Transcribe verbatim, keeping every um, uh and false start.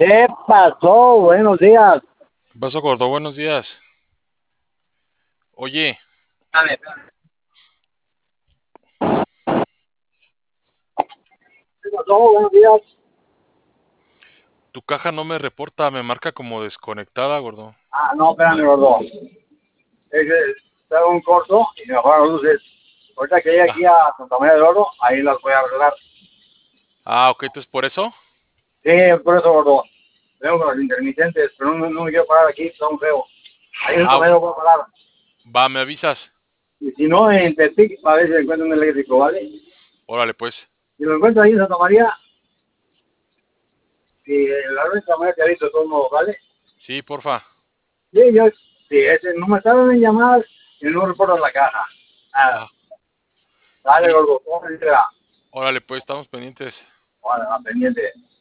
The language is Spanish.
¿Qué pasó? Buenos días. ¿Qué pasó, gordo? Buenos días. Oye, Espérame, espérame. ¿Qué pasó? Buenos días. tu caja no me reporta, me marca como desconectada, gordo. Ah, no, espérame, gordo. Es que estaba un corto y me bajaron las luces. Ahorita que llegue Ah, aquí a Santa María del Oro, ahí las voy a arreglar. ah, ok, entonces por eso. Sí, por eso, gordo. Vengo con los intermitentes, pero no, no me quiero parar aquí, está un feo. Ahí en Santa Ah, María lo voy a parar. va, me avisas. Y si no, en Tepic, a ver si encuentro un eléctrico, ¿vale? Órale, pues. Si lo encuentro ahí en Santa María, y la red de Santa María te aviso de todos modos, ¿vale? Sí, porfa. Sí, yo, sí, ese, no me tardan en llamar y no reportan la caja. Nada. Ah, Dale, sí, gordo, ¿cómo se será? órale, pues, estamos pendientes. Bueno, va pendiente.